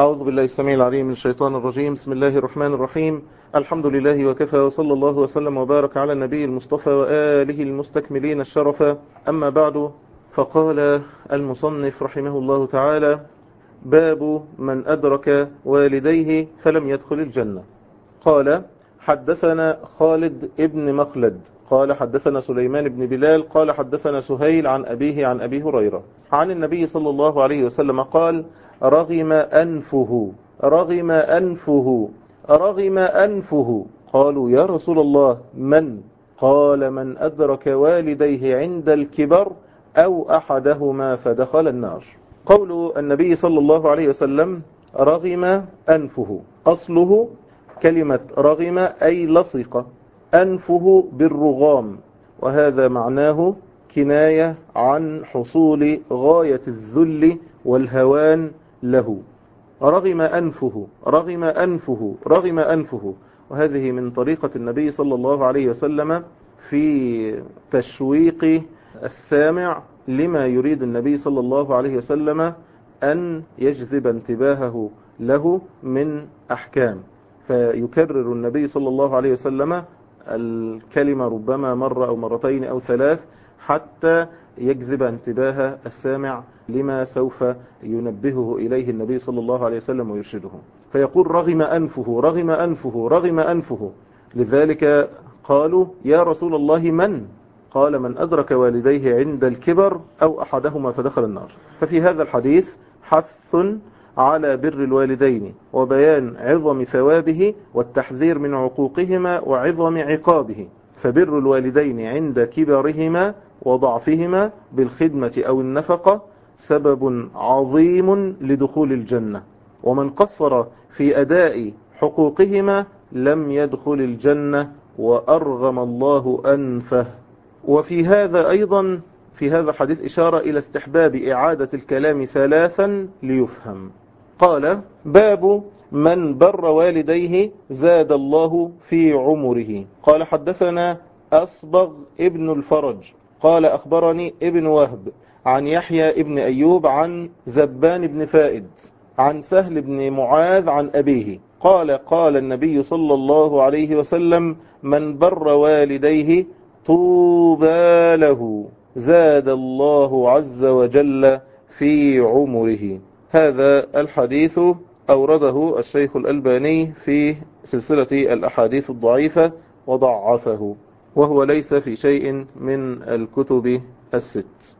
أعوذ بالله السميع العليم من الشيطان الرجيم. بسم الله الرحمن الرحيم. الحمد لله وكفى، وصلى الله وسلم وبارك على النبي المصطفى وآله المستكملين الشرفا. أما بعد، فقال المصنف رحمه الله تعالى: باب من أدرك والديه فلم يدخل الجنة. قال: حدثنا خالد ابن مخلد قال حدثنا سليمان بن بلال قال حدثنا سهيل عن أبيه عن أبي هريرة عن النبي صلى الله عليه وسلم قال: رغم أنفه رغم أنفه رغم أنفه. قالوا: يا رسول الله، من؟ قال: من أدرك والديه عند الكبر أو أحدهما فدخل النار. قول النبي صلى الله عليه وسلم رغم أنفه، أصله كلمة رغم أي لصق، أنفه بالرغام، وهذا معناه كناية عن حصول غاية الذل والهوان له. رغم أنفه رغم أنفه رغم أنفه. وهذه من طريقة النبي صلى الله عليه وسلم في تشويق السامع لما يريد النبي صلى الله عليه وسلم أن يجذب انتباهه له من أحكام، فيكرر النبي صلى الله عليه وسلم الكلمة ربما مرة أو مرتين أو ثلاث حتى يجذب انتباه السامع لما سوف ينبهه إليه النبي صلى الله عليه وسلم ويرشده. فيقول: رغم أنفه رغم أنفه رغم أنفه. لذلك قالوا: يا رسول الله، من؟ قال: من أدرك والديه عند الكبر أو أحدهما فدخل النار. ففي هذا الحديث حث على بر الوالدين وبيان عظم ثوابه والتحذير من عقوقهما وعظم عقابه. فبر الوالدين عند كبرهما وضعفهما بالخدمة أو النفقة سبب عظيم لدخول الجنة، ومن قصر في أداء حقوقهما لم يدخل الجنة وأرغم الله أنفه. وفي هذا أيضا في هذا الحديث إشارة إلى استحباب إعادة الكلام ثلاثا ليفهم. قال: باب من بر والديه زاد الله في عمره. قال: حدثنا أصبغ ابن الفرج قال أخبرني ابن وهب عن يحيى ابن أيوب عن زبان بن فائد عن سهل بن معاذ عن أبيه قال: قال النبي صلى الله عليه وسلم: من بر والديه طوبى له زاد الله عز وجل في عمره. هذا الحديث أورده الشيخ الألباني في سلسلة الأحاديث الضعيفة وضعفه، وهو ليس في شيء من الكتب الست.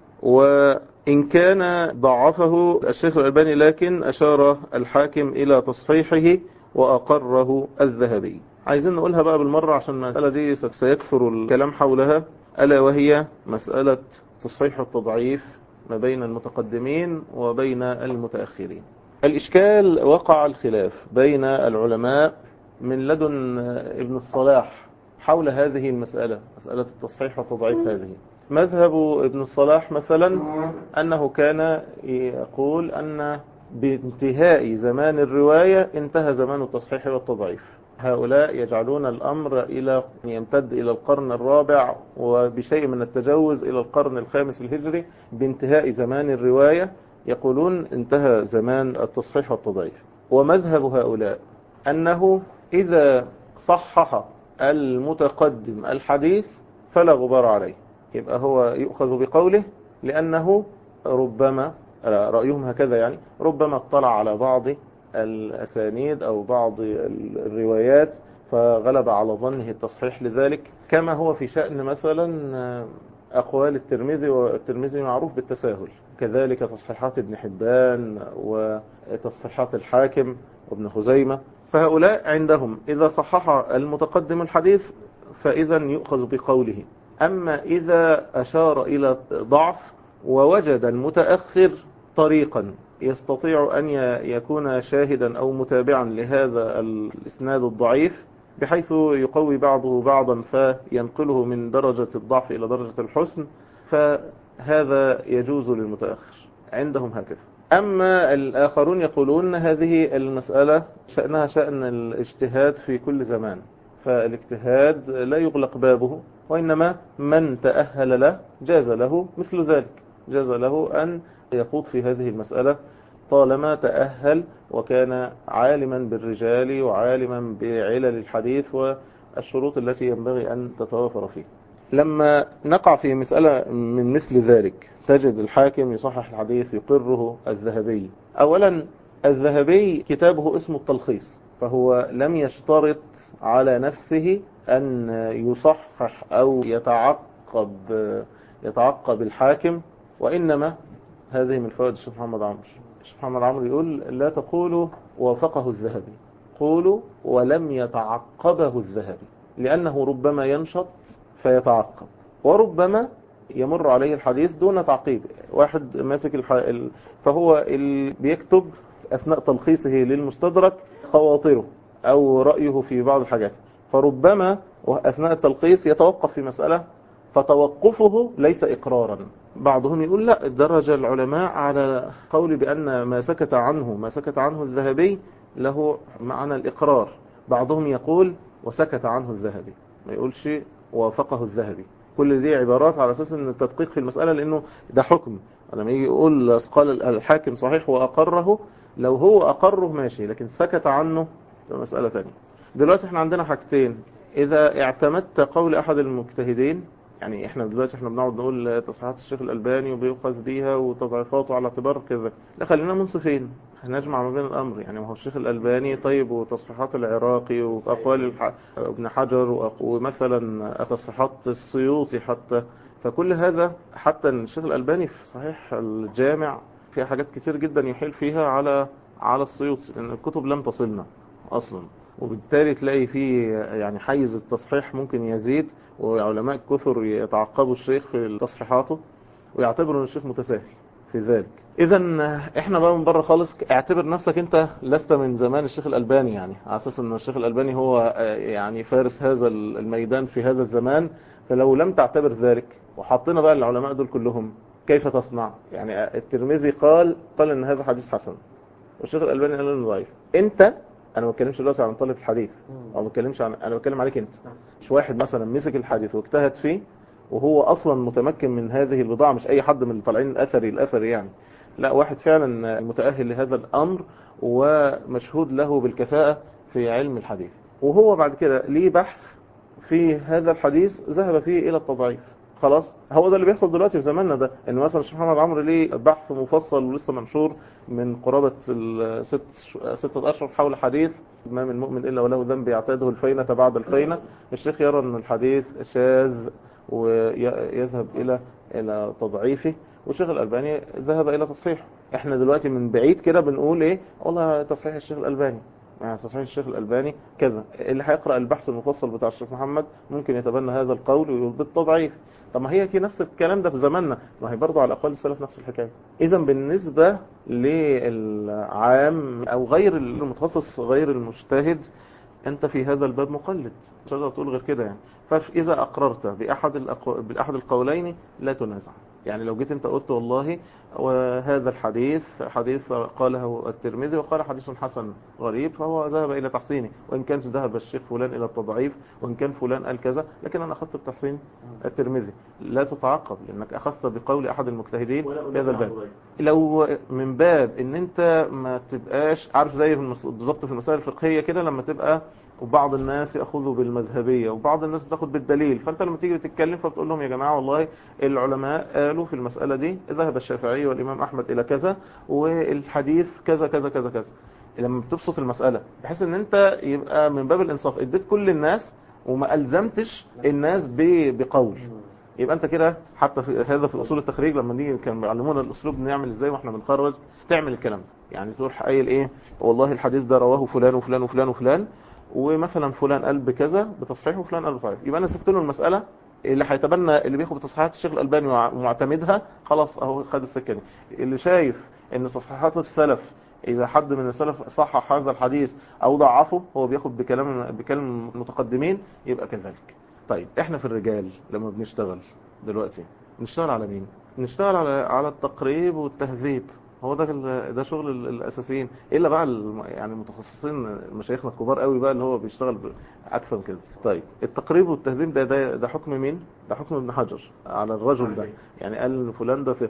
وإن كان ضعفه الشيخ الألباني لكن أشار الحاكم إلى تصحيحه وأقره الذهبي. عايزين نقولها بقى بالمرة عشان المسألة دي سيكثر الكلام حولها، ألا وهي مسألة تصحيح التضعيف ما بين المتقدمين وبين المتأخرين. الإشكال وقع الخلاف بين العلماء من لدن ابن الصلاح حول هذه المسألة، مسألة التصحيح والتضعيف. هذه مذهب ابن الصلاح مثلا أنه كان يقول أن بانتهاء زمان الرواية انتهى زمان التصحيح والتضعيف. هؤلاء يجعلون الأمر يمتد إلى القرن الرابع وبشيء من التجاوز إلى القرن الخامس الهجري. بانتهاء زمان الرواية يقولون انتهى زمان التصحيح والتضعيف. ومذهب هؤلاء أنه إذا صحح المتقدم الحديث فلا غبار عليه، يبقى هو يؤخذ بقوله، لأنه ربما رأيهم هكذا يعني ربما اطلع على بعض الأسانيد أو بعض الروايات فغلب على ظنه التصحيح لذلك، كما هو في شأن مثلا أقوال الترمذي، والترمذي معروف بالتساهل، كذلك تصحيحات ابن حبان وتصحيحات الحاكم وابن خزيمة. فهؤلاء عندهم إذا صحح المتقدم الحديث فإذا يؤخذ بقوله. أما إذا أشار إلى ضعف ووجد المتأخر طريقا يستطيع أن يكون شاهدا أو متابعا لهذا الإسناد الضعيف بحيث يقوي بعضه بعضا فينقله من درجة الضعف إلى درجة الحسن، فهذا يجوز للمتأخر عندهم هكذا. أما الآخرون يقولون هذه المسألة شأنها شأن الاجتهاد في كل زمان، فالاجتهاد لا يغلق بابه، وإنما من تأهل له جاز له مثل ذلك، جاز له أن يخوض في هذه المسألة طالما تأهل وكان عالما بالرجال وعالما بعلل الحديث والشروط التي ينبغي أن تتوافر فيه. لما نقع في مسألة من مثل ذلك تجد الحاكم يصحح الحديث يقره الذهبي. أولا الذهبي كتابه اسمه التلخيص، فهو لم يشترط على نفسه أن يصحح أو يتعقب الحاكم، وإنما هذه من فوائد الشيخ محمد عمرو. الشيخ محمد عمرو يقول لا تقولوا وافقه الذهبي، قولوا ولم يتعقبه الذهبي، لأنه ربما ينشط فيتعقب، وربما يمر عليه الحديث دون تعقيب. واحد ماسك فهو بيكتب أثناء تلخيصه للمستدرك خواطره أو رأيه في بعض الحاجات، فربما أثناء التلخيص يتوقف في مسألة، فتوقفه ليس إقرارا. بعضهم يقول لا، درج العلماء على قول بأن ما سكت عنه الذهبي له معنى الإقرار. بعضهم يقول وسكت عنه الذهبي، ما يقولش وافقه الذهبي. كل دي عبارات على أساس أن التدقيق في المسألة، لأنه ده حكم. لما يجي يقول قال الحاكم صحيح وأقره، لو هو أقره ماشي، لكن سكت عنه ده مسألة تانية. دلوقتي احنا عندنا حاجتين. إذا اعتمدت قول أحد المجتهدين، يعني احنا دلوقتي بنقعد نقول تصحيحات الشيخ الألباني وبيؤخذ بيها وتضعيفاته على اعتبار كذا، لا خلينا منصفين، نجمع ما بين الأمر. يعني ما هو الشيخ الألباني طيب، وتصحيحات العراقي وأقوال ابن حجر ومثلا تصحيحات السيوطي حتى، فكل هذا حتى الشيخ الألباني في صحيح الجامع فيها حاجات كتير جدا يحيل فيها على السيوطي، لأن الكتب لم تصلنا أصلا، وبالتالي تلاقي فيه يعني حيز التصحيح ممكن يزيد، وعلماء كثر يتعقبوا الشيخ في تصحيحاته ويعتبروا ان الشيخ متساهل في ذلك. اذا احنا بقى من بره خالص، اعتبر نفسك انت لست من زمان الشيخ الألباني، يعني على اساس ان الشيخ الألباني هو يعني فارس هذا الميدان في هذا الزمان. فلو لم تعتبر ذلك وحطينا بقى العلماء دول كلهم، كيف تصنع؟ يعني الترمذي قال ان هذا حديث حسن، والشيخ الألباني قال انه ضعيف. انت، انا ما بتكلمش دلوقتي عن طالب الحديث، او ما بتكلمش انا بتكلم عليك انت. مش واحد مثلا مسك الحديث واجتهد فيه وهو اصلا متمكن من هذه البضاعه، مش اي حد من اللي طالعين الاثري يعني، لا، واحد فعلا متأهل لهذا الامر ومشهود له بالكفاءة في علم الحديث، وهو بعد كده ليه بحث في هذا الحديث ذهب فيه الى التضعيف. خلاص، هو ده اللي بيحصل دلوقتي في زماننا ده، ان مثلا الشيخ محمد عمرو ليه بحث مفصل ولسه منشور من قرابة 6 أشهر حول حديث ما من مؤمن إلا وله ذنب يعتاده الفينة بعد الفينة. الشيخ يرى أن الحديث شاذ ويذهب إلى تضعيفه، والشيخ الألباني ذهب إلى تصحيحه. احنا دلوقتي من بعيد كده بنقول ايه، والله تصحيح الشيخ الألباني، يعني تصحيح الشيخ الألباني كذا. اللي هيقرأ البحث المفصل بتاع الشيخ محمد ممكن يتبنى هذا القول ويقول بالتضعيف. طب ما هي نفس الكلام ده في زماننا، ما هي برضه على أقوال السلف نفس الحكاية. إذا بالنسبة للعام أو غير المتخصص غير المجتهد، أنت في هذا الباب مقلد، مش هتقدر تقول غير كده يعني. فإذا أقررت بأحد القولين لا تنازع. يعني لو جيت أنت قلت والله وهذا الحديث حديث قاله الترمذي وقال حديث حسن غريب، فهو ذهب إلى تحسينه، وإن كان ذهب الشيخ فلان إلى التضعيف، وإن كان فلان قال كذا، لكن أنا أخذت بتحسين الترمذي، لا تتعقب لأنك أخذت بقول أحد المجتهدين في هذا الباب. لو من باب إن أنت ما تبقاش عارف زي بالضبط في المسائل الفقهية كده، لما تبقى وبعض الناس يأخذوا بالمذهبية وبعض الناس بتاخد بالدليل، فأنت لما تيجي تتكلم فبتقول لهم يا جماعة والله العلماء قالوا في المسألة دي ذهب الشافعي والإمام أحمد إلى كذا، والحديث كذا كذا كذا كذا. لما بتبسط المسألة بحيث ان انت يبقى من باب الانصاف اديت كل الناس وما ألزمتش الناس بقول، يبقى انت كده. حتى في هذا في اصول التخريج لما نيجي كانوا بيعلمونا الاسلوب نعمل ازاي واحنا بنخرج، تعمل الكلام ده. يعني تروح قايل ايه، والله الحديث ده رواه فلان وفلان وفلان وفلان، ومثلا فلان قال بكذا بتصحيح وفلان قال بتصحيح، يبقى انا سبت له المسألة. اللي هيتبنى اللي بياخد بتصحيحات الشيخ الألباني ومعتمدها خلاص اهو خد السكه دي. اللي شايف ان تصحيحات السلف إذا حد من السلف صحح هذا الحديث أو ضعفه هو بياخد بكلام المتقدمين، يبقى كذلك. طيب احنا في الرجال لما بنشتغل دلوقتي بنشتغل على مين؟ بنشتغل على التقريب والتهذيب، هو ده شغل الأساسيين، إلا بقى يعني المتخصصين مشايخنا الكبار قوي بقى اللي هو بيشتغل أكثر من كده. طيب التقريب والتهذيب ده حكم مين؟ ده حكم ابن حجر على الرجل ده، يعني قال فلان ده ثقة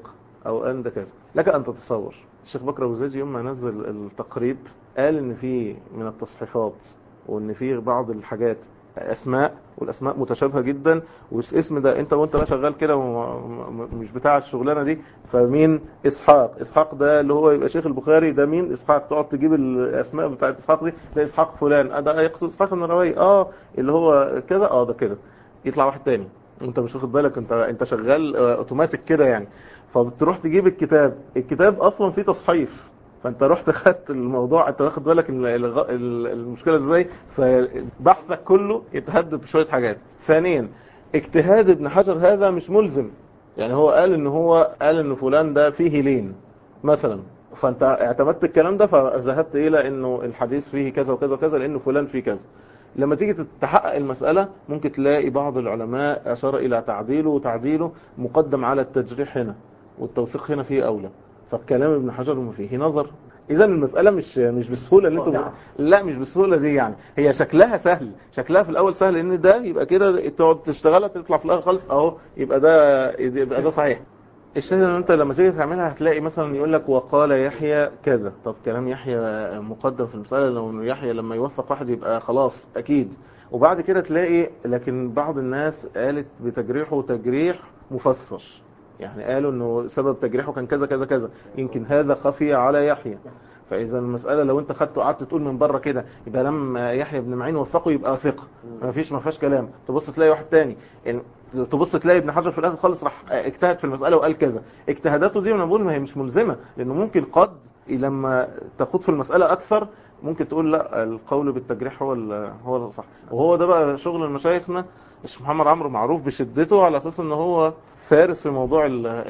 أو قال ده كذا. لك أن تتصور الشيخ بكر أبو زيد يوم ما نزل التقريب قال إن في من التصحيفات وإن في بعض الحاجات أسماء، والأسماء متشابهة جدا، والاسم ده أنت وأنت بقى شغال كده مش بتاع الشغلانة دي، فمين إسحاق ده اللي هو يبقى شيخ البخاري، ده مين إسحاق، تقعد تجيب الأسماء بتاعت إسحاق دي، ده إسحاق فلان، ده يقصد إسحاق بن راهويه، اللي هو كذا، ده كده، يطلع واحد تاني وانت مش واخد بالك، انت شغال اوتوماتيك كده يعني. فبتروح تجيب الكتاب اصلا فيه تصحيف، فانت رحت خدت الموضوع، انت واخد بالك المشكله ازاي، فبحثك كله يتهدد بشويه حاجات. ثانيا، اجتهاد ابن حجر هذا مش ملزم، يعني هو قال ان فلان ده فيه لين مثلا، فانت اعتمدت الكلام ده فذهبت الى انه الحديث فيه كذا وكذا وكذا لانه فلان فيه كذا. لما تيجي تحقق المسألة ممكن تلاقي بعض العلماء أشار إلى تعديله، وتعديله مقدم على التجريح هنا، والتوثيق هنا فيه أولى، فالكلام ابن حجر ما فيه نظر. إذا المسألة مش بالسهولة اللي انتم، لا مش بالسهولة دي، يعني هي شكلها سهل، شكلها في الأول سهل، إن ده يبقى كده تقعد تشتغلها تطلع في الآخر خالص أهو يبقى ده صحيح. الشاهد ان انت لما تيجي تعملها هتلاقي مثلا يقول لك وقال يحيى كذا، طب كلام يحيى مقدم في المسألة، لو يحيى لما يوثق واحد يبقى خلاص اكيد. وبعد كده تلاقي لكن بعض الناس قالت بتجريحه تجريح مفسر، يعني قالوا انه سبب تجريحه كان كذا كذا كذا، يمكن هذا خفي على يحيى. فاذا المسألة لو انت خدته قعدت تقول من بره كده يبقى لما يحيى بن معين وثقه يبقى ثقة، ما فيهاش كلام. تبص تلاقي واحد تاني، يعني تبص تلاقي ابن حجر في الاخر خالص راح اجتهد في المسألة وقال كذا. اجتهاداته دي انا بقول ما هي مش ملزمة، لانه ممكن قد لما تخوض في المسألة اكثر ممكن تقول لا القول بالتجريح هو الصح. وهو ده بقى شغل المشايخنا. الشيخ محمد عمرو معروف بشدته على اساس ان هو فارس في موضوع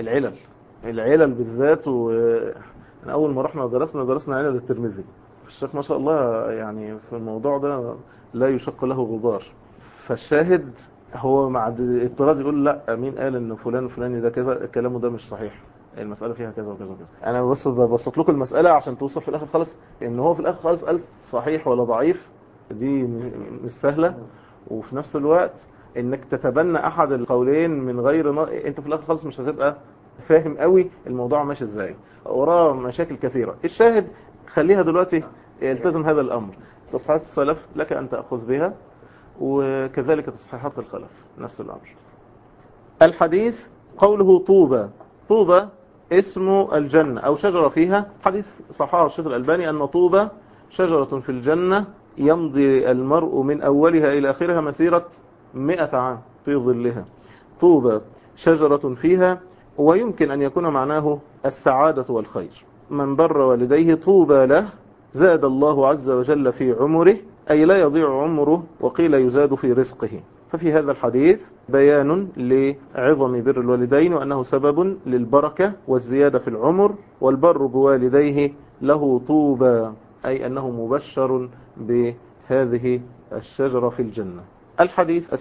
العلل بالذات. من اول ما رحنا درسنا علل الترمذي، الشيخ ما شاء الله يعني في الموضوع ده لا يشق له غبار. فالشاهد هو مع اضطراد يقول لا مين قال ان فلان الفلاني ده كذا، كلامه ده مش صحيح، المسألة فيها كذا وكذا وكذا. انا بس ببسط لكم المسألة عشان توصل في الاخر خالص ان هو في الاخر خالص قال صحيح ولا ضعيف، دي مش سهلة. وفي نفس الوقت انك تتبنى احد القولين من غير انت في الاخر خالص مش هتبقى فاهم قوي الموضوع ماشي ازاي، وراه مشاكل كثيرة. الشاهد خليها دلوقتي التزم هذا الامر. تصحيحات السلف لك ان تأخذ بها، وكذلك تصحيحات الخلف نفس الامر. الحديث قوله طوبى اسم الجنة او شجرة فيها، حديث صححه الشيخ الألباني ان طوبى شجرة في الجنة يمضي المرء من اولها الى اخرها مسيرة 100 عام في ظلها. طوبى شجرة فيها، ويمكن أن يكون معناه السعادة والخير. من بر والديه طوبى له زاد الله عز وجل في عمره، أي لا يضيع عمره، وقيل يزاد في رزقه. ففي هذا الحديث بيان لعظم بر الوالدين، وأنه سبب للبركة والزيادة في العمر، والبر بوالديه له طوبى، أي أنه مبشر بهذه الشجرة في الجنة. الحديث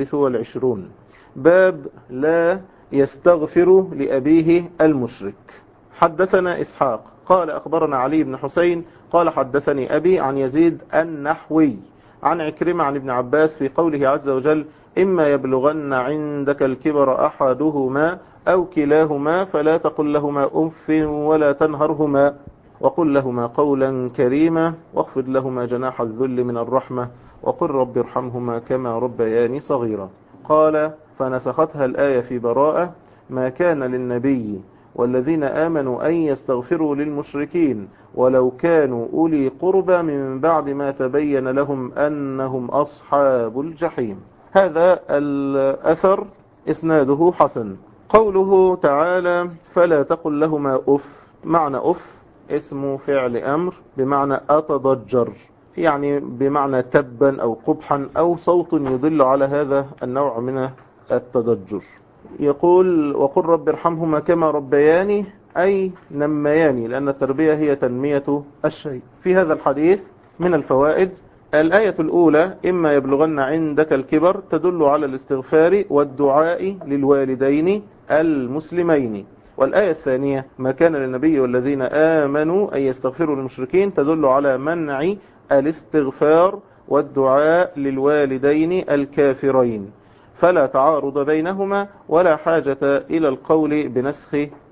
23 باب لا يستغفر لأبيه المشرك. حدثنا إسحاق قال أخبرنا علي بن حسين قال حدثني أبي عن يزيد النحوي عن عكرمة عن ابن عباس في قوله عز وجل إما يبلغن عندك الكبر أحدهما أو كلاهما فلا تقل لهما أف ولا تنهرهما وقل لهما قولا كريما واخفض لهما جناح الذل من الرحمة وقل رب ارحمهما كما ربياني صغيرا. قال فنسختها الآية في براءة ما كان للنبي والذين آمنوا أن يستغفروا للمشركين ولو كانوا أولي قربى من بعد ما تبين لهم أنهم أصحاب الجحيم. هذا الأثر إسناده حسن. قوله تعالى فلا تقل لهما أف، معنى أف اسم فعل أمر بمعنى أتضجر، يعني بمعنى تبا أو قبحا أو صوت يدل على هذا النوع من التضجر. يقول وقل رب ارحمهما كما ربياني أي نمياني، لأن التربية هي تنمية الشيء. في هذا الحديث من الفوائد الآية الأولى إما يبلغن عندك الكبر تدل على الاستغفار والدعاء للوالدين المسلمين. والآية الثانية ما كان للنبي والذين آمنوا أن يستغفروا للمشركين تدل على منع الاستغفار والدعاء للوالدين الكافرين، فلا تعارض بينهما ولا حاجة إلى القول بنسخ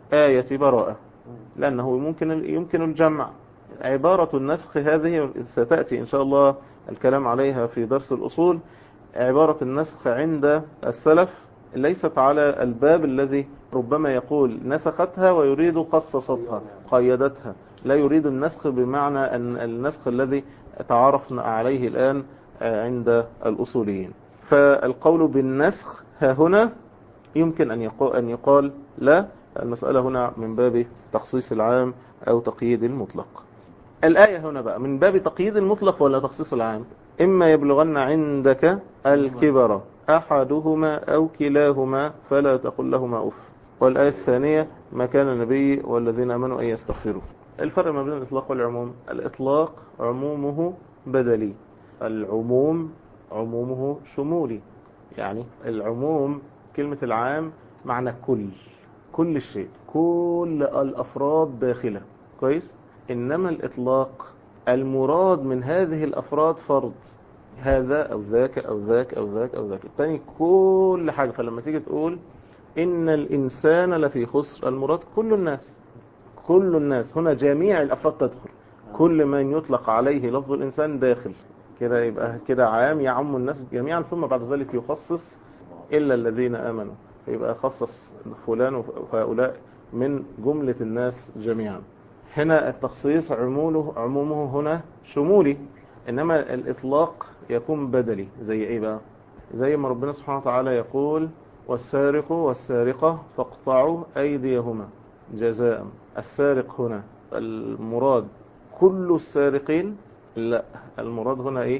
آية براءة، لأنه يمكن الجمع. عبارة النسخ هذه ستأتي إن شاء الله الكلام عليها في درس الأصول. عبارة النسخ عند السلف ليست على الباب الذي ربما يقول نسختها ويريد خصصتها قيدتها، لا يريد النسخ بمعنى أن النسخ الذي تعرفنا عليه الآن عند الأصوليين. فالقول بالنسخ ها هنا يمكن أن يقال لا، المسألة هنا من باب تخصيص العام أو تقييد المطلق. الآية هنا بقى من باب تقييد المطلق ولا تخصيص العام؟ إما يبلغن عندك الكبر أحدهما أو كلاهما فلا تقل لهما أف. والآية الثانية ما كان النبي والذين آمنوا أن يستغفروا. الفرق ما بين الإطلاق والعموم: الإطلاق عمومه بدلي، العموم عمومه شمولي. يعني العموم كلمة العام معنى كل الشيء، كل الأفراد داخلة، كويس. إنما الإطلاق المراد من هذه الأفراد فرد، هذا أو ذاك أو ذاك أو ذاك أو ذاك الثاني، كل حاجة. فلما تيجي تقول إن الإنسان لفي خسر، المراد كل الناس، كل الناس هنا جميع الأفراد تدخل، كل من يطلق عليه لفظ الإنسان داخل كده، يبقى كده عام يعم الناس جميعا، ثم بعد ذلك يخصص إلا الذين آمنوا، يبقى خصص فلان وهؤلاء من جملة الناس جميعا. هنا التخصيص عمومه هنا شمولي، إنما الإطلاق يكون بدلي. زي إيه بقى؟ زي ما ربنا سبحانه وتعالى يقول والسارق والسارقة فاقطعوا أيديهما جزاء. السارق هنا المراد كل السارقين؟ لا، المراد هنا إيه؟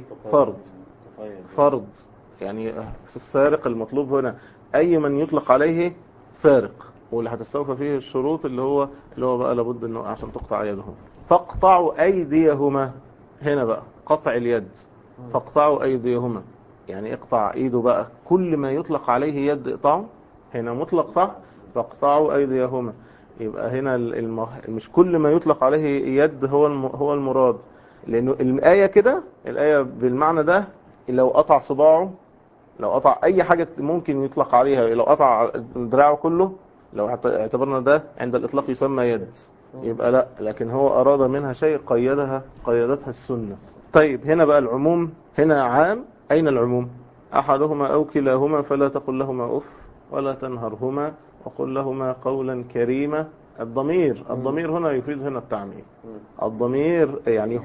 فرد. يعني السارق المطلوب هنا أي من يطلق عليه سارق، واللي هتستوفى فيه الشروط اللي هو بقى لابد انه عشان تقطع يدهم. فاقطعوا ايديهما، هنا بقى قطع اليد، فاقطعوا ايديهما يعني اقطع ايده بقى، كل ما يطلق عليه يد اقطعه، هنا مطلق صح، فاقطعوا ايديهما. يبقى هنا مش كل ما يطلق عليه يد هو المراد، لانه الآية كده، الآية بالمعنى ده لو قطع صباعه، لو قطع اي حاجة ممكن يطلق عليها، لو قطع دراعه كله، لو اعتبرنا ده عند الإطلاق يسمى يد، يبقى لا، لكن هو أراد منها شيء قيدتها السنة. طيب هنا بقى العموم هنا عام. أين العموم؟ أحدهما أو كلاهما فلا تقل لهما أف ولا تنهرهما وقل لهما قولا كريما. الضمير هنا يفيد هنا التعميم، الضمير يعني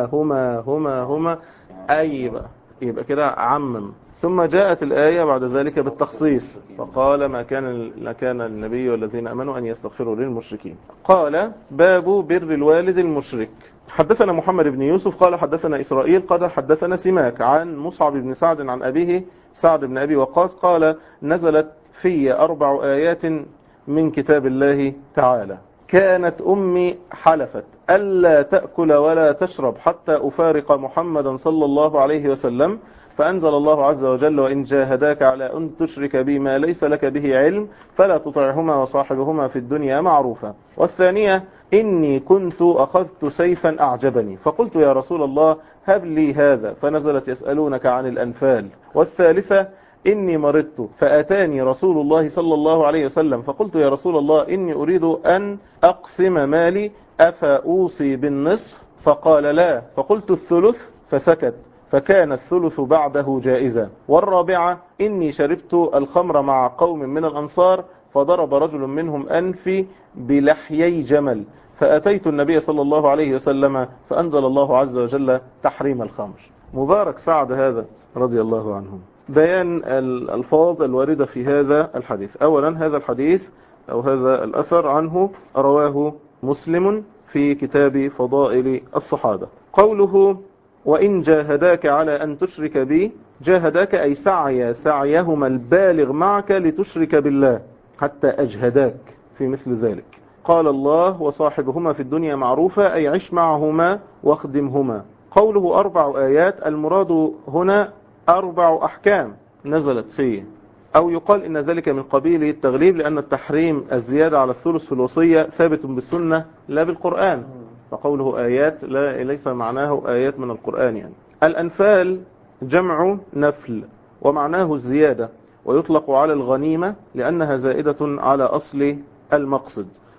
هما أي بقى، يبقى كده عمم. ثم جاءت الآية بعد ذلك بالتخصيص، فقال ما كان النبي والذين أمنوا أن يستغفروا للمشركين. قال باب بر الوالد المشرك. حدثنا محمد بن يوسف قال حدثنا إسرائيل قال حدثنا سماك عن مصعب بن سعد عن أبيه سعد بن أبي وقاص قال نزلت في 4 آيات من كتاب الله تعالى: كانت أمي حلفت ألا تأكل ولا تشرب حتى أفارق محمدا صلى الله عليه وسلم، فأنزل الله عز وجل: وإن جاهداك على أن تشرك بي ما ليس لك به علم فلا تطعهما وصاحبهما في الدنيا معروفا. والثانية: إني كنت أخذت سيفا أعجبني فقلت يا رسول الله هب لي هذا، فنزلت يسألونك عن الأنفال. والثالثة: إني مرضت فأتاني رسول الله صلى الله عليه وسلم فقلت يا رسول الله إني أريد أن أقسم مالي أفأوصي بالنصف؟ فقال لا، فقلت الثلث، فسكت، فكان الثلث بعده جائزا. والرابعة: إني شربت الخمر مع قوم من الأنصار فضرب رجل منهم أنفي بلحيي جمل، فأتيت النبي صلى الله عليه وسلم فأنزل الله عز وجل تحريم الخمر. مبارك سعد هذا رضي الله عنه. بيان الألفاظ الواردة في هذا الحديث. أولا هذا الحديث أو هذا الأثر عنه رواه مسلم في كتاب فضائل الصحابة. قوله وإن جاهداك على أن تشرك بي، جاهداك أي سعيهما البالغ معك لتشرك بالله حتى أجهداك في مثل ذلك. قال الله وصاحبهما في الدنيا معروفا أي عش معهما واخدمهما. قوله 4 آيات، المراد هنا 4 أحكام نزلت فيه، أو يقال إن ذلك من قبيل التغليب، لأن التحريم الزيادة على الثلث في الوصية ثابت بالسنة لا بالقرآن، فقوله آيات ليس معناه آيات من القرآن. يعني الأنفال جمع نفل ومعناه الزيادة، ويطلق على الغنيمة لأنها زائدة على أصل المقصد.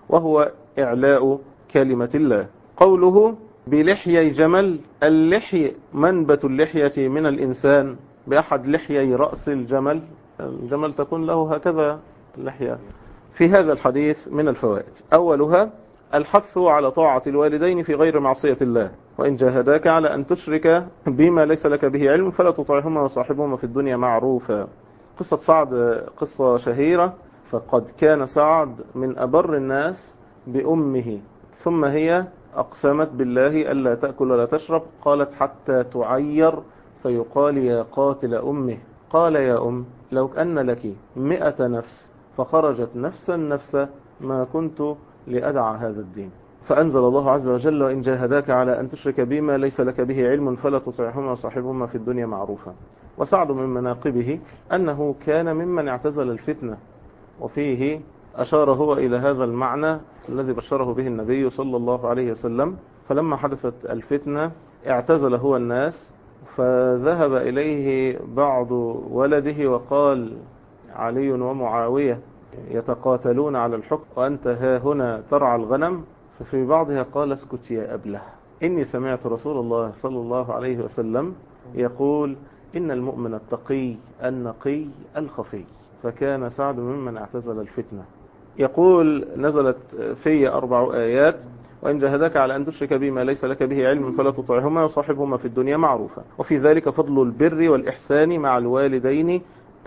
وهو إعلاء كلمة الله. قوله بلحيي جمل، اللحي منبت اللحية من الإنسان بأحد لحيي رأس الجمل. الجمل تكون له هكذا اللحية. في هذا الحديث من الفوائد: أولها الحث على طاعة الوالدين في غير معصية الله، وإن جاهداك على أن تشرك بما ليس لك به علم فلا تطعهما وصاحبهما في الدنيا معروفا. قصة سعد قصة شهيرة، فقد كان سعد من أبر الناس بأمه، ثم هي أقسمت بالله ألا تأكل ولا تشرب، قالت حتى تعير فيقال يا قاتل أمه. قال يا أم لو أن لك 100 نفس فخرجت نفسا ما كنت لأدع هذا الدين. فأنزل الله عز وجل وإن جاهداك على أن تشرك بما ليس لك به علم فلا تطعهما وصاحبهما في الدنيا معروفا. وسعد من مناقبه أنه كان ممن اعتزل الفتنة، وفيه أشار هو إلى هذا المعنى الذي بشره به النبي صلى الله عليه وسلم. فلما حدثت الفتنة اعتزل هو الناس، فذهب إليه بعض ولده وقال علي ومعاوية يتقاتلون على الحكم وأنت ها هنا ترعى الغنم. ففي بعضها قال اسكت يا أبله، إني سمعت رسول الله صلى الله عليه وسلم يقول إن المؤمن التقي النقي الخفي. فكان سعد ممن اعتزل الفتنة. يقول نزلت في 4 آيات: وإن جاهداك على أن تشرك بما ليس لك به علم فلا تطعهما وصاحبهما في الدنيا معروفا. وفي ذلك فضل البر والإحسان مع الوالدين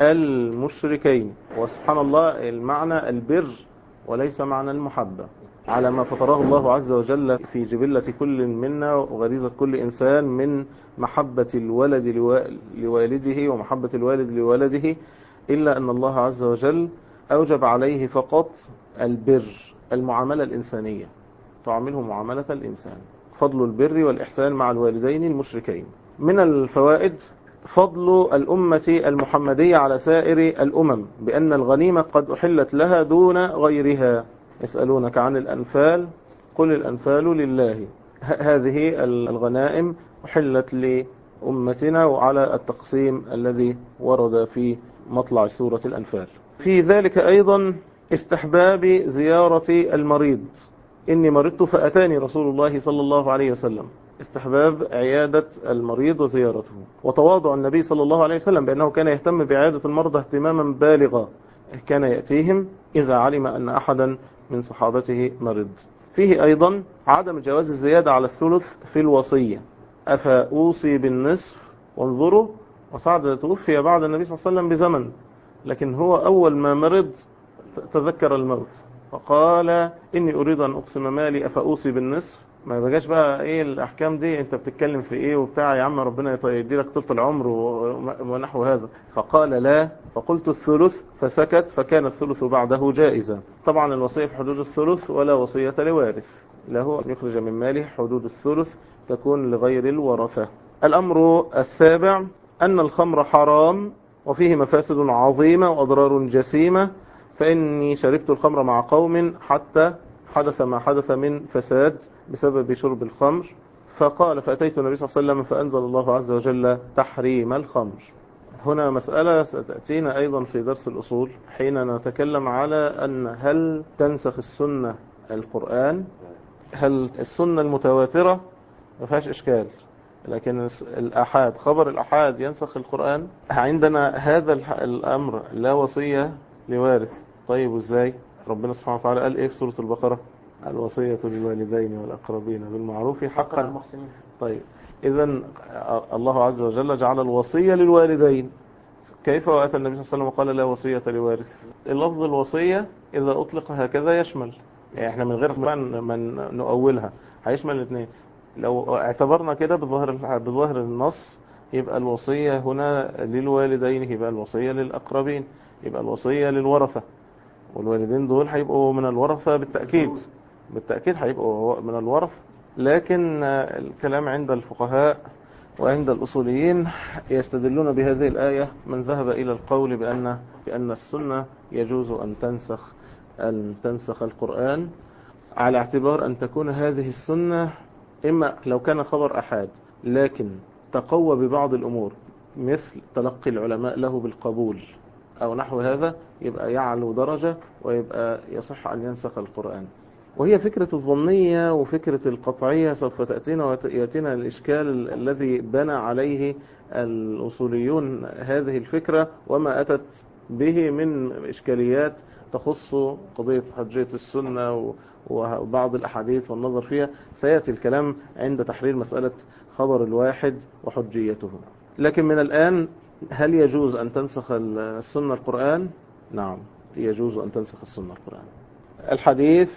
المشركين. وسبحان الله المعنى البر وليس معنى المحبة، على ما فطره الله عز وجل في جبلة كل منا وغريزة كل إنسان من محبة الولد لوالده ومحبة الوالد لولده، إلا أن الله عز وجل أوجب عليه فقط البر، المعاملة الإنسانية، تعامله معاملة الإنسان. فضل البر والإحسان مع الوالدين المشركين. من الفوائد فضل الأمة المحمدية على سائر الأمم، بأن الغنيمة قد أحلت لها دون غيرها. يسألونك عن الأنفال قل الأنفال لله. هذه الغنائم أحلت لأمتنا وعلى التقسيم الذي ورد في مطلع سورة الأنفال. في ذلك أيضا استحباب زيارة المريض. إني مرضت فأتاني رسول الله صلى الله عليه وسلم. استحباب عيادة المريض وزيارته. وتواضع النبي صلى الله عليه وسلم بأنه كان يهتم بعيادة المرضى اهتماما بالغا، كان يأتيهم إذا علم أن أحدا من صحابته مرض. فيه أيضا عدم جواز الزيادة على الثلث في الوصية. أفأوصي بالنصف؟ وانظروا، وسعد توفي بعد النبي صلى الله عليه وسلم بزمن، لكن هو أول ما مرض تذكر الموت فقال إني أريد أن أقسم مالي أفأوصي بالنصف. ما بقاش بقى إيه الأحكام دي، أنت بتتكلم في إيه وبتاع، يا عم ربنا يديلك طولة العمر ونحو هذا. فقال لا، فقلت الثلث فسكت، فكان الثلث بعده جائزا. طبعا الوصية في حدود الثلث، ولا وصية لوارث، له أن يخرج من ماله حدود الثلث، تكون لغير الورثة. الأمر السابع أن الخمر حرام وفيه مفاسد عظيمة وأضرار جسيمة. فإني شربت الخمر مع قوم حتى حدث ما حدث من فساد بسبب شرب الخمر. فقال فأتيت النبي صلى الله عليه وسلم فأنزل الله عز وجل تحريم الخمر. هنا مسألة ستأتينا أيضا في درس الأصول حين نتكلم على أن هل تنسخ السنة القرآن؟ هل السنة المتواترة ما فيهاش إشكال، لكن الأحاد، خبر الأحاد ينسخ القرآن؟ عندنا هذا الأمر لا وصية لوارث. طيب وإزاي؟ ربنا سبحانه وتعالى قال إيه في سورة البقرة؟ الوصية للوالدين والأقربين بالمعروف حقا. طيب إذا الله عز وجل جعل الوصية للوالدين، كيف وأتى النبي صلى الله عليه وسلم وقال لا وصية لوارث؟ اللفظ الوصية إذا أطلق هكذا يشمل، يعني احنا من غير من نؤولها هيشمل الاثنين. لو اعتبرنا كده بظاهر النص يبقى الوصية هنا للوالدين، يبقى الوصية للأقربين، يبقى الوصية للورثة، والوالدين دول هيبقوا من الورثة بالتأكيد هيبقوا من الورث. لكن الكلام عند الفقهاء وعند الأصوليين يستدلون بهذه الآية من ذهب إلى القول بأن السنة يجوز أن تنسخ القرآن، على اعتبار أن تكون هذه السنة إما لو كان خبر أحاد لكن تقوى ببعض الأمور مثل تلقي العلماء له بالقبول أو نحو هذا، يبقى يعلو درجة ويبقى يصح أن ينسخ القرآن. وهي فكرة الظنية وفكرة القطعية سوف تأتينا ويأتينا الإشكال الذي بنى عليه الأصوليون هذه الفكرة، وما أتت به من إشكاليات تخص قضية حجية السنة وبعض الأحاديث والنظر فيها. سيأتي الكلام عند تحرير مسألة خبر الواحد وحجيته. لكن من الآن، هل يجوز أن تنسخ السنة القرآن؟ نعم، يجوز أن تنسخ السنة القرآن. الحديث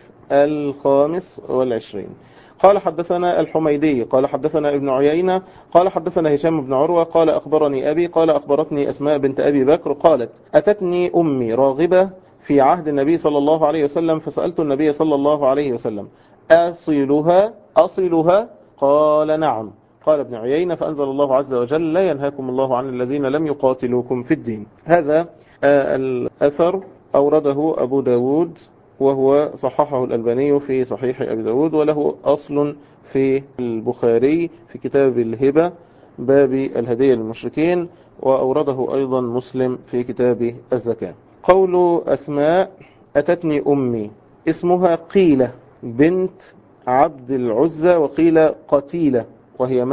25. قال حدثنا الحميدي قال حدثنا ابن عيينة قال حدثنا هشام بن عروة قال أخبرني أبي قال أخبرتني أسماء بنت أبي بكر قالت أتتني أمي راغبة في عهد النبي صلى الله عليه وسلم فسألت النبي صلى الله عليه وسلم أصلها قال نعم. قال ابن عيينة فأنزل الله عز وجل لا ينهاكم الله عن الذين لم يقاتلوكم في الدين. هذا الأثر أورده أبو داود، وهو صححه الألباني في صحيح أبي داود، وله أصل في البخاري في كتاب الهبة باب الهدية للمشركين، وأورده أيضا مسلم في كتاب الزكاة. قول أسماء أتتني أمي، اسمها قيلة بنت عبد العزة وقيل قتيلة، وهي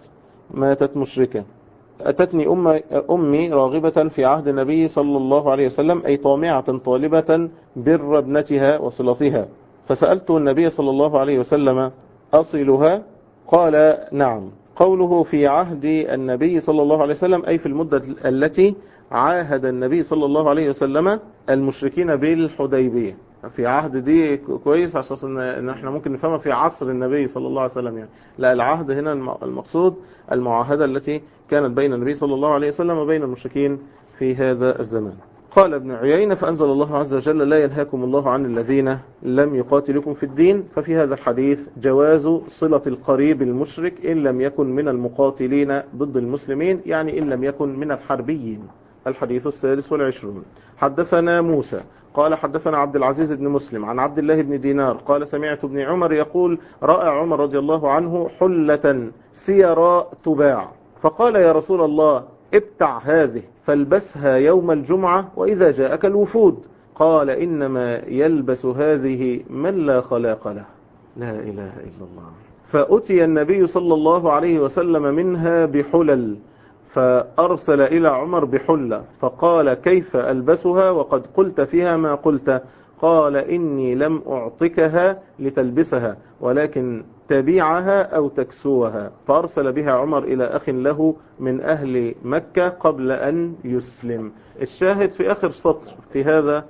ماتت مشركة. أتتني أمي راغبة في عهد النبي صلى الله عليه وسلم، أي طامعة طالبة بر ابنتها وصلتها، فسألت النبي صلى الله عليه وسلم أصلها قال نعم. قوله في عهد النبي صلى الله عليه وسلم أي في المدة التي عاهد النبي صلى الله عليه وسلم المشركين بالحديبية. في عهد دي كويس عشان ان احنا ممكن نفهمها في عصر النبي صلى الله عليه وسلم يعني. لا، العهد هنا المقصود المعاهدة التي كانت بين النبي صلى الله عليه وسلم وبين المشركين في هذا الزمان. قال ابن عيينة فأنزل الله عز وجل لا ينهاكم الله عن الذين لم يقاتلكم في الدين. ففي هذا الحديث جواز صلة القريب المشرك إن لم يكن من المقاتلين ضد المسلمين، يعني إن لم يكن من الحربيين. الحديث 23. حدثنا موسى قال حدثنا عبد العزيز بن مسلم عن عبد الله بن دينار قال سمعت ابن عمر يقول رأى عمر رضي الله عنه حلة سيراء تباع، فقال يا رسول الله ابتع هذه فالبسها يوم الجمعة وإذا جاءك الوفود. قال إنما يلبس هذه من لا خلاق له. لا إله إلا الله. فأتي النبي صلى الله عليه وسلم منها بحلل، فأرسل إلى عمر بحلة فقال كيف ألبسها وقد قلت فيها ما قلت؟ قال إني لم أعطكها لتلبسها ولكن تبيعها أو تكسوها. فأرسل بها عمر إلى أخ له من أهل مكة قبل أن يسلم. الشاهد في آخر سطر في هذا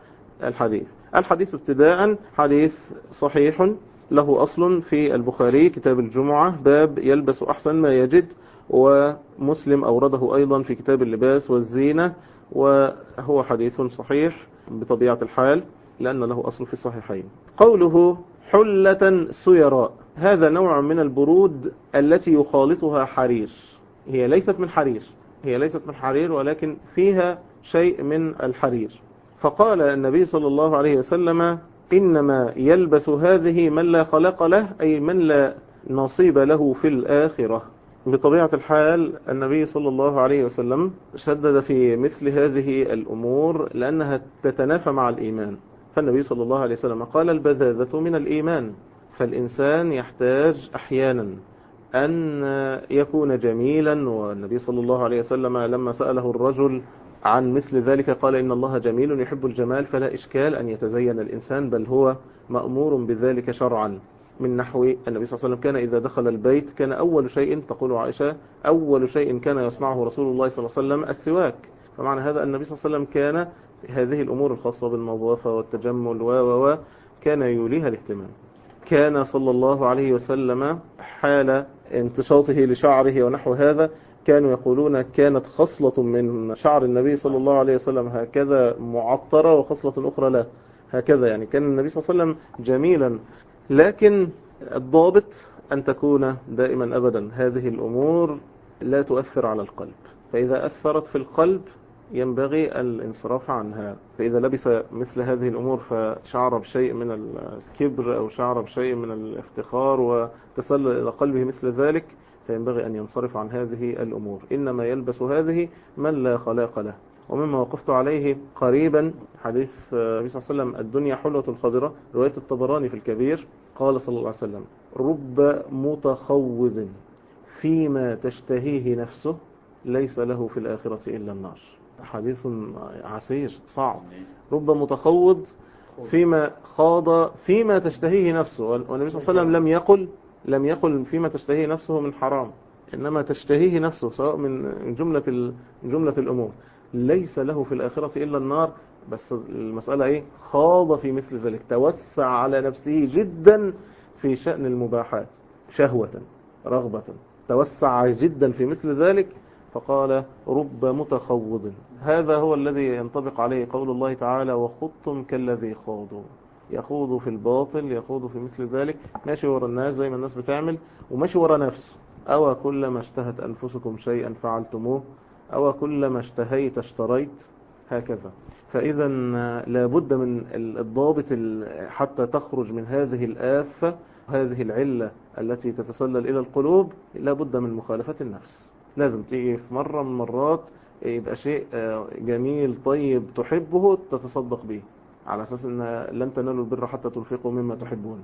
الحديث ابتداء حديث صحيح له أصل في البخاري كتاب الجمعة باب يلبس أحسن ما يجد، ومسلم أورده أيضا في كتاب اللباس والزينة، وهو حديث صحيح بطبيعة الحال لأن له أصل في الصحيحين. قوله حلة سيراء، هذا نوع من البرود التي يخالطها حرير. هي ليست من حرير ولكن فيها شيء من الحرير. فقال النبي صلى الله عليه وسلم إنما يلبس هذه من لا خلق له، أي من لا نصيب له في الآخرة. بطبيعة الحال النبي صلى الله عليه وسلم شدد في مثل هذه الأمور لأنها تتنافى مع الإيمان. فالنبي صلى الله عليه وسلم قال البذاذة من الإيمان، فالإنسان يحتاج أحيانا أن يكون جميلا. والنبي صلى الله عليه وسلم لما سأله الرجل عن مثل ذلك قال إن الله جميل يحب الجمال، فلا إشكال أن يتزين الإنسان، بل هو مأمور بذلك شرعا. من نحو النبي صلى الله عليه وسلم كان إذا دخل البيت كان أول شيء تقول عائشة أول شيء كان يصنعه رسول الله صلى الله عليه وسلم السواك. فمعنى هذا النبي صلى الله عليه وسلم كان هذه الأمور الخاصة بالنظافة والتجمل كان يوليها الاهتمام. كان صلى الله عليه وسلم حال انتشاطه لشعره ونحو هذا كانوا يقولون كانت خصلة من شعر النبي صلى الله عليه وسلم هكذا معطرة وخصلة أخرى لا هكذا، يعني كان النبي صلى الله عليه وسلم جميلا. لكن الضابط أن تكون دائما أبدا هذه الأمور لا تؤثر على القلب، فإذا أثرت في القلب ينبغي الانصراف عنها. فإذا لبس مثل هذه الأمور فشعر بشيء من الكبر أو شعر بشيء من الافتخار وتسلل إلى قلبه مثل ذلك فينبغي أن ينصرف عن هذه الأمور. إنما يلبس هذه من لا خلاق له. ومما وقفت عليه قريبا حديث النبي صلى الله عليه وسلم الدنيا حلوة الخضرة، رواية الطبراني في الكبير، قال صلى الله عليه وسلم رب متخوض فيما تشتهيه نفسه ليس له في الآخرة إلا النار. حديث عسير صعب. رب متخوض فيما تشتهيه نفسه، والنبي صلى الله عليه وسلم لم يقل فيما تشتهيه نفسه من حرام، إنما تشتهيه نفسه سواء من جملة الأمور ليس له في الآخرة إلا النار. بس المسألة إيه؟ خاض في مثل ذلك، توسع على نفسه جدا في شأن المباحات شهوة رغبة، توسع جدا في مثل ذلك، فقال رب متخوض. هذا هو الذي ينطبق عليه قول الله تعالى وخضتم كالذي خاضوا، يخوض في الباطل، يخوض في مثل ذلك، ماشي ورا الناس زي ما الناس بتعمل، وماشي ورا نفسه. أو كلما اشتهت أنفسكم شيئا فعلتموه، أو كلما اشتهيت اشتريت، هكذا. فإذا لابد من الضابط حتى تخرج من هذه الآفة، هذه العلة التي تتسلل إلى القلوب، لابد من مخالفة النفس. لازم تيجي في مرة من المرات يبقى شيء جميل طيب تحبه تتصدق به، على أساس أن لن تنالوا البر حتى تنفقوا مما تحبون.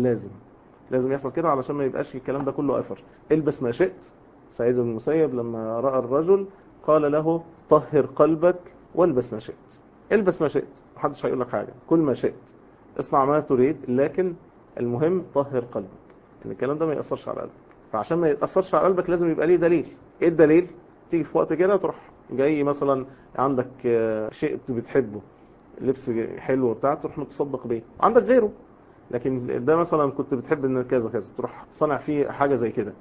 لازم يحصل كده علشان ما يبقاش الكلام ده كله أثر. البس ما شئت. سعيد بن المسيب لما رأى الرجل قال له طهر قلبك والبس ما شئت. البس ما شئت، محدش هيقول لك حاجة، كل ما شئت، اصنع ما تريد، لكن المهم طهر قلبك، ان الكلام ده ما يأثرش على قلبك. فعشان ما يتأثرش على قلبك لازم يبقى ليه دليل. ايه الدليل؟ تيجي في وقت كده تروح جاي مثلا عندك شيء بتحبه، لبس حلو وبتاع، تروح متصدق بيه، عندك غيره، لكن ده مثلا كنت بتحب ان كذا كذا، تروح صنع فيه حاجة زي كده.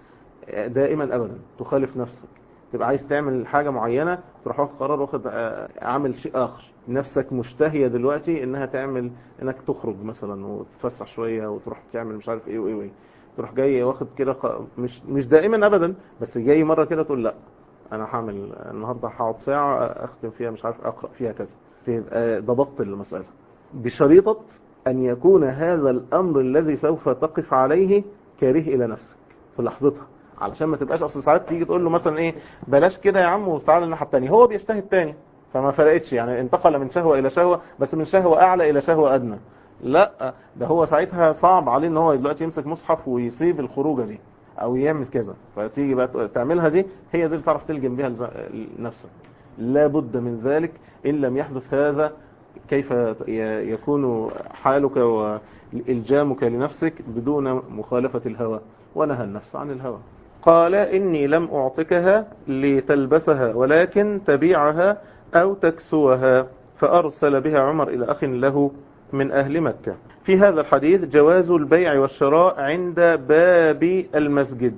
دائما ابدا تخالف نفسك، تبقى عايز تعمل حاجة معينة، تروح واخد قرار، واخد عامل شيء آخر. نفسك مشتهية دلوقتي انها تعمل، انك تخرج مثلا وتتفسح شوية وتروح تعمل مش عارف ايه وايه وايه، تروح جاي واخد كده مش دائما ابدا، بس جاي مرة كده تقول لا انا هعمل النهاردة، هقعد ساعة اختم فيها مش عارف اقرأ فيها كذا. تبقى ضبطت المسألة بشريطة ان يكون هذا الامر الذي سوف تقف عليه كاره الى نفسك في لحظتها، علشان ما تبقاش. اصل ساعات تيجي تقول له مثلا ايه بلاش كده يا عم وتعالى الناحيه الثانيه، هو بيشتهي الثاني فما فرقتش، يعني انتقل من شهوه الى شهوه، بس من شهوه اعلى الى شهوه ادنى. لا، ده هو ساعتها صعب عليه ان هو دلوقتي يمسك مصحف ويسيب الخروجه دي او يعمل كذا، فتيجي بقى تعملها دي، هي دي اللي تعرف تلجم بيها نفسك. لا بد من ذلك، ان لم يحدث هذا كيف يكون حالك والجامك لنفسك بدون مخالفة الهوى؟ ونهى النفس عن الهوى. قال إني لم أعطكها لتلبسها ولكن تبيعها أو تكسوها، فأرسل بها عمر إلى أخ له من أهل مكة. في هذا الحديث جواز البيع والشراء عند باب المسجد،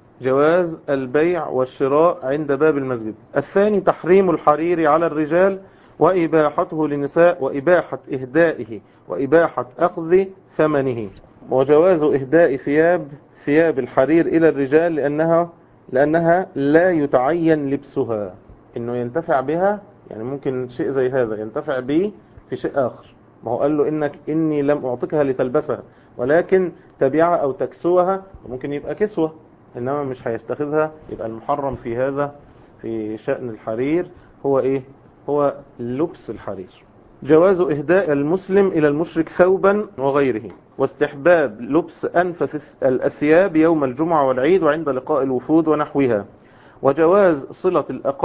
جواز البيع والشراء عند باب المسجد. الثاني تحريم الحرير على الرجال وإباحته للنساء، وإباحة إهدائه وإباحة أخذ ثمنه، وجواز إهداء ثياب الحرير إلى الرجال لأنها لا يتعين لبسها، إنه ينتفع بها، يعني ممكن شيء زي هذا ينتفع به في شيء آخر. ما هو قال له إني لم أعطيكها لتلبسها ولكن تبيعها أو تكسوها، ممكن يبقى كسوة، إنما مش هيستخذها. يبقى المحرم في هذا في شأن الحرير هو إيه؟ هو لبس الحرير. جواز إهداء المسلم إلى المشرك ثوبا وغيره، واستحباب لبس أنفس الأثياب يوم الجمعة والعيد وعند لقاء الوفود ونحوها، وجواز صلة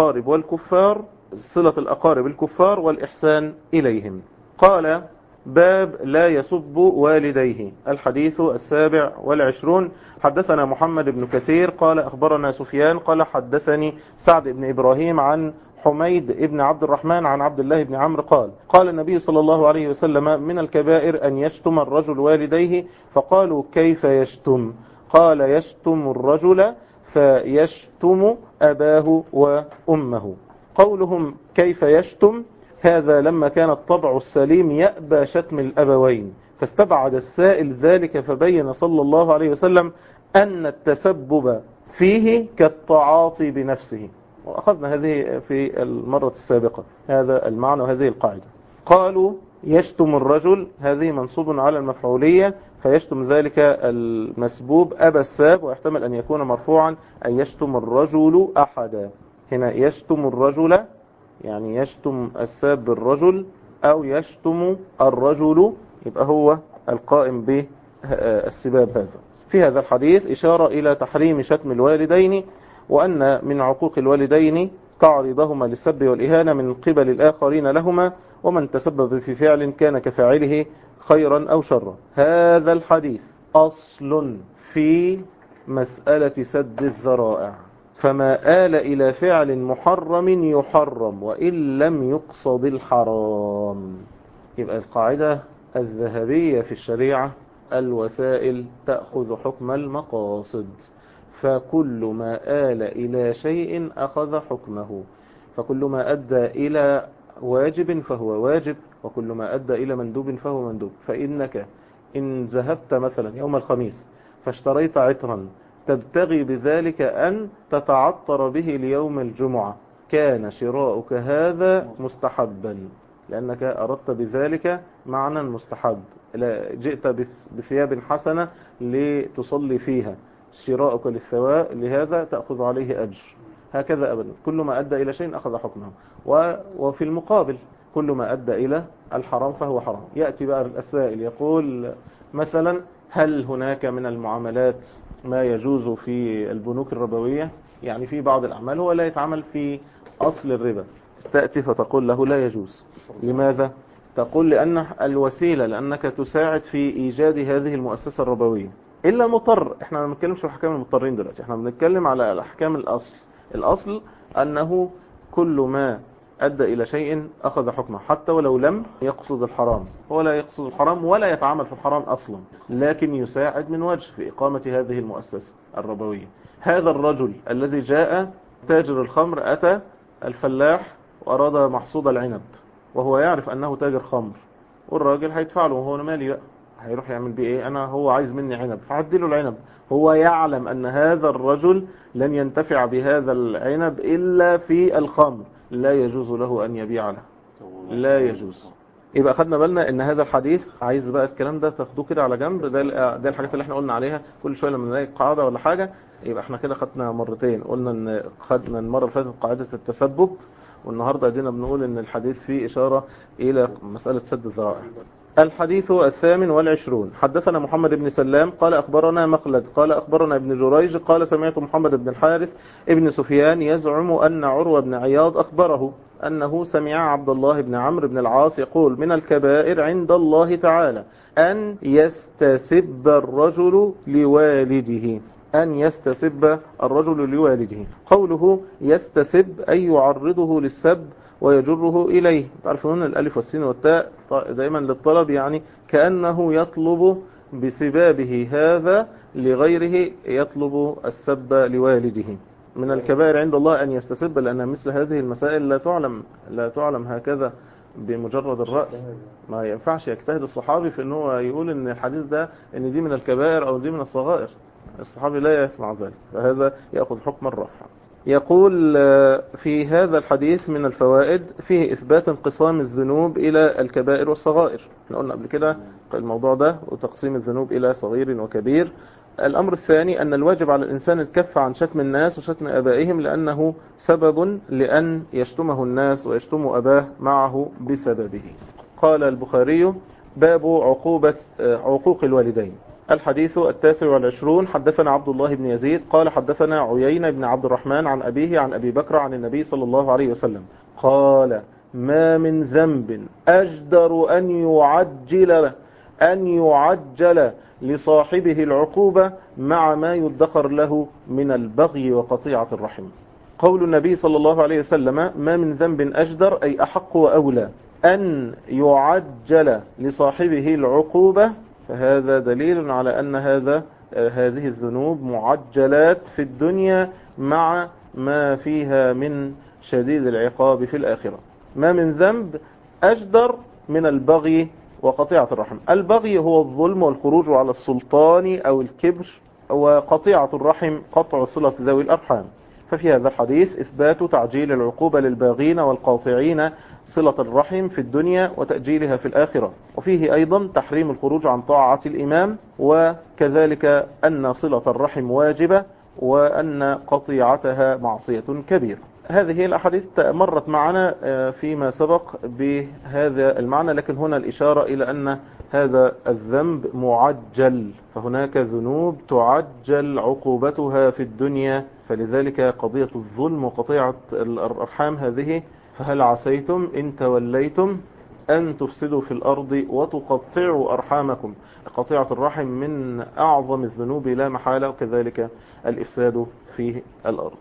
الأقارب الكفار والإحسان إليهم. قال باب لا يسب والديه. الحديث 27. حدثنا محمد بن كثير قال أخبرنا سفيان قال حدثني سعد بن إبراهيم عن حميد بن عبد الرحمن عن عبد الله بن عمرو قال النبي صلى الله عليه وسلم من الكبائر أن يشتم الرجل والديه، فقالوا كيف يشتم؟ قال يشتم الرجل فيشتم أباه وأمه. قولهم كيف يشتم هذا لما كان الطبع السليم يأبى شتم الأبوين، فاستبعد السائل ذلك، فبين صلى الله عليه وسلم أن التسبب فيه كالتعاطي بنفسه. وأخذنا هذه في المرة السابقة هذا المعنى وهذه القاعدة. قالوا يشتم الرجل، هذه منصوب على المفعولية، فيشتم ذلك المسبوب أبا الساب، ويحتمل أن يكون مرفوعا أن يشتم الرجل أحدا. هنا يشتم الرجل يعني يشتم الساب الرجل أو يشتم الرجل، يبقى هو القائم بالسباب هذا. في هذا الحديث إشارة إلى تحريم شتم الوالدين، وأن من عقوق الوالدين تعرضهما للسب والإهانة من قبل الآخرين لهما، ومن تسبب في فعل كان كفاعله خيرا أو شرا. هذا الحديث أصل في مسألة سد الذرائع، فما آل إلى فعل محرم يحرم وإن لم يقصد الحرام. يبقى القاعدة الذهبية في الشريعة الوسائل تأخذ حكم المقاصد، فكل ما آل إلى شيء أخذ حكمه، فكل ما أدى إلى واجب فهو واجب، وكل ما أدى إلى مندوب فهو مندوب. فإنك إن ذهبت مثلا يوم الخميس فاشتريت عطرا تبتغي بذلك أن تتعطر به ليوم الجمعة، كان شراؤك هذا مستحبا، لأنك أردت بذلك معنى مستحب، جئت بثياب حسنة لتصلي فيها، شراؤك للثواب لهذا تأخذ عليه أجر. هكذا أبدا، كل ما أدى إلى شيء أخذ حكمه. وفي المقابل كل ما أدى إلى الحرام فهو حرام. يأتي بقى السائل يقول مثلا هل هناك من المعاملات ما يجوز في البنوك الربوية؟ يعني في بعض الأعمال هو لا يتعامل في أصل الربا، تأتي فتقول له لا يجوز. لماذا؟ تقول لأن الوسيلة، لأنك تساعد في إيجاد هذه المؤسسة الربوية. إلا مضطر، احنا ما بنتكلمش في أحكام المضطرين دلوقتي، احنا بنتكلم على الأحكام الأصل. الأصل أنه كل ما أدى إلى شيء أخذ حكمه، حتى ولو لم يقصد الحرام، هو لا يقصد الحرام ولا يتعامل في الحرام أصلا، لكن يساعد من وجه في إقامة هذه المؤسسة الربوية. هذا الرجل الذي جاء تاجر الخمر أتى الفلاح وأراد محصول العنب، وهو يعرف أنه تاجر خمر، والراجل هيدفع له، وهو مالي بقى، هيروح يعمل بيه ايه؟ هو عايز مني عنب فهديله العنب. هو يعلم أن هذا الرجل لن ينتفع بهذا العنب إلا في الخمر، لا يجوز له أن يبيع له، لا يجوز. يبقى خدنا بالنا ان هذا الحديث عايز بقى الكلام ده تاخدوه كده على جنب. ده الحاجات اللي احنا قلنا عليها. كل شويه لما نلاقي قاعده ولا حاجه يبقى احنا كده خدنا مرتين. قلنا ان خدنا المره اللي فاتت قاعده التسبب، والنهارده ادينا بنقول ان الحديث فيه اشاره الى مساله سد الذرائع. الحديث 28. حدثنا محمد بن سلام قال أخبرنا مخلد قال أخبرنا ابن جريج قال سمعت محمد بن الحارث ابن سفيان يزعم أن عروة بن عياض أخبره أنه سمع عبد الله بن عمرو بن العاص يقول من الكبائر عند الله تعالى أن يستسب الرجل لوالده، أن يستسب الرجل لوالده. قوله يستسب أي يعرضه للسب ويجره إليه. تعرفون الألف والسين والتاء دائما للطلب، يعني كأنه يطلب بسبابه هذا لغيره، يطلب السب لوالده. من الكبائر عند الله أن يستسب، لأن مثل هذه المسائل لا تعلم هكذا بمجرد الرأي. ما ينفعش يجتهد الصحابي في أنه يقول أن الحديث ده أن دي من الكبائر أو دي من الصغائر. الصحابي لا يسمع ذلك، فهذا يأخذ حكم الرفع. يقول في هذا الحديث من الفوائد فيه إثبات انقسام الذنوب إلى الكبائر والصغائر. احنا قلنا قبل كده الموضوع ده وتقسيم الذنوب إلى صغير وكبير. الأمر الثاني أن الواجب على الإنسان الكف عن شتم الناس وشتم أبائهم، لأنه سبب لأن يشتمه الناس ويشتموا أباه معه بسببه. قال البخاري باب عقوق الوالدين. الحديث 29. حدثنا عبد الله بن يزيد قال حدثنا عيينة بن عبد الرحمن عن أبيه عن أبي بكر عن النبي صلى الله عليه وسلم قال ما من ذنب أجدر أن يعجل لصاحبه العقوبة مع ما يدخر له من البغي وقطيعة الرحم. قول النبي صلى الله عليه وسلم ما من ذنب أجدر أي أحق وأولى أن يعجل لصاحبه العقوبة، فهذا دليل على أن هذه الذنوب معجلات في الدنيا مع ما فيها من شديد العقاب في الآخرة. ما من ذنب أجدر من البغي وقطيعة الرحم. البغي هو الظلم والخروج على السلطان أو الكبر، وقطيعة الرحم قطع صلة ذوي الأرحام. ففي هذا الحديث إثبات تعجيل العقوبة للباغين والقاطعين صلة الرحم في الدنيا وتأجيلها في الآخرة، وفيه أيضا تحريم الخروج عن طاعة الإمام، وكذلك أن صلة الرحم واجبة وأن قطيعتها معصية كبيرة. هذه الأحاديث مرت معنا فيما سبق بهذا المعنى، لكن هنا الإشارة إلى أن هذا الذنب معجل، فهناك ذنوب تعجل عقوبتها في الدنيا، فلذلك قضية الظلم وقطيعة الأرحام هذه، فهل عسيتم إن توليتم أن تفسدوا في الأرض وتقطعوا أرحامكم. قطيعة الرحم من أعظم الذنوب لا محالة، وكذلك الإفساد في الأرض.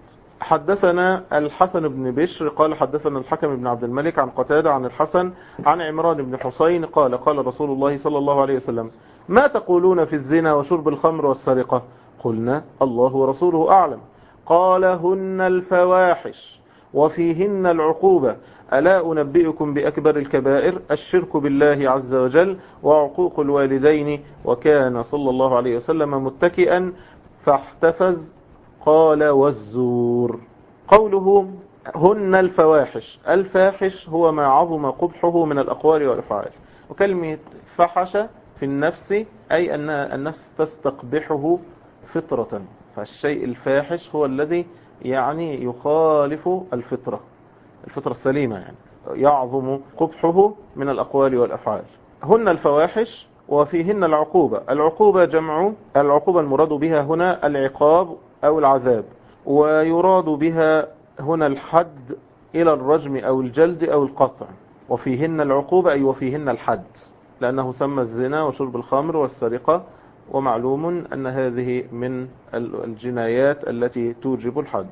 حدثنا الحسن بن بشر قال حدثنا الحكم بن عبد الملك عن قتادة عن الحسن عن عمران بن حسين قال قال رسول الله صلى الله عليه وسلم: ما تقولون في الزنا وشرب الخمر والسرقة؟ قلنا: الله ورسوله أعلم. قال: هن الفواحش وفيهن العقوبة، ألا أنبئكم بأكبر الكبائر؟ الشرك بالله عز وجل وعقوق الوالدين. وكان صلى الله عليه وسلم متكئا فاحتفز قال: والزور. قوله هن الفواحش، الفاحش هو ما عظم قبحه من الأقوال والأفعال، وكلمة فحش في النفس أي أن النفس تستقبحه فطرة، فالشيء الفاحش هو الذي يعني يخالف الفطرة السليمة، يعني يعظم قبحه من الأقوال والأفعال. هن الفواحش وفيهن العقوبة. العقوبة جمع العقوبة، المراد بها هنا العقاب أو العذاب، ويراد بها هنا الحد إلى الرجم أو الجلد أو القطع. وفيهن العقوبة أي وفيهن الحد، لأنه سمى الزنا وشرب الخمر والسرقة، ومعلوم أن هذه من الجنايات التي توجب الحد.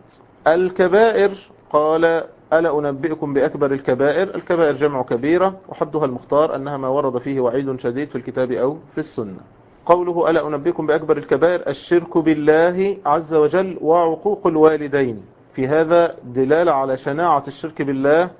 الكبائر قال: ألا أنبئكم بأكبر الكبائر؟ الكبائر جمع كبيرة، وحدها المختار أنها ما ورد فيه وعيد شديد في الكتاب أو في السنة. قوله ألا أنبئكم بأكبر الكبائر: الشرك بالله عز وجل وعقوق الوالدين. في هذا دلالة على شناعة الشرك بالله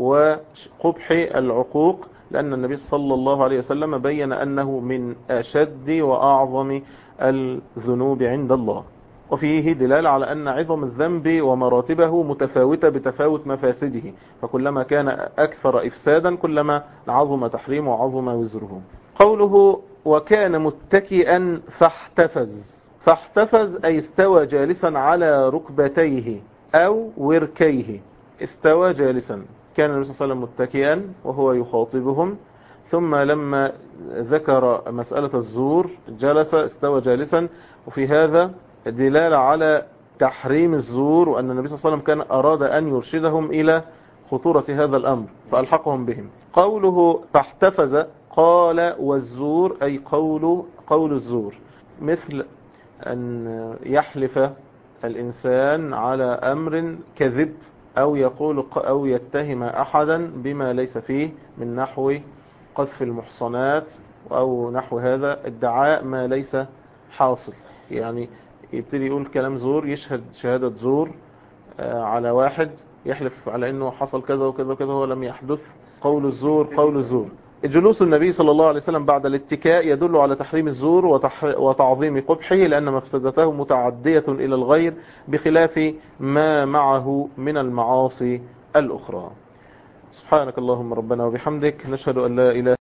وقبح العقوق، لأن النبي صلى الله عليه وسلم بين أنه من أشد وأعظم الذنوب عند الله. وفيه دلالة على أن عظم الذنب ومراتبه متفاوتة بتفاوت مفاسده، فكلما كان أكثر إفسادا كلما عظم تحريمه وعظم وزره. قوله وكان متكئا فاحتفز. فاحتفز أي استوى جالسا على ركبتيه أو وركيه. استوى جالسا، كان النبي صلى الله عليه وسلم متكئا وهو يخاطبهم، ثم لما ذكر مسألة الزور جلس استوى جالسا. وفي هذا دلالة على تحريم الزور، وأن النبي صلى الله عليه وسلم كان أراد أن يرشدهم إلى خطورة هذا الأمر فألحقهم بهم. قوله فاحتفز قال: والزور أي قول الزور، مثل أن يحلف الإنسان على أمر كذب، أو يقول أو يتهم أحدا بما ليس فيه، من نحو قذف المحصنات أو نحو هذا، ادعاء ما ليس حاصل، يعني يبتدي يقول كلام زور، يشهد شهادة زور على واحد، يحلف على أنه حصل كذا وكذا وكذا هو لم يحدث. قول الزور قول الزور. جلوس النبي صلى الله عليه وسلم بعد الاتكاء يدل على تحريم الزور وتعظيم قبحه، لأن مفسدته متعدية إلى الغير بخلاف ما معه من المعاصي الأخرى. سبحانك اللهم ربنا وبحمدك، نشهد أن لا إله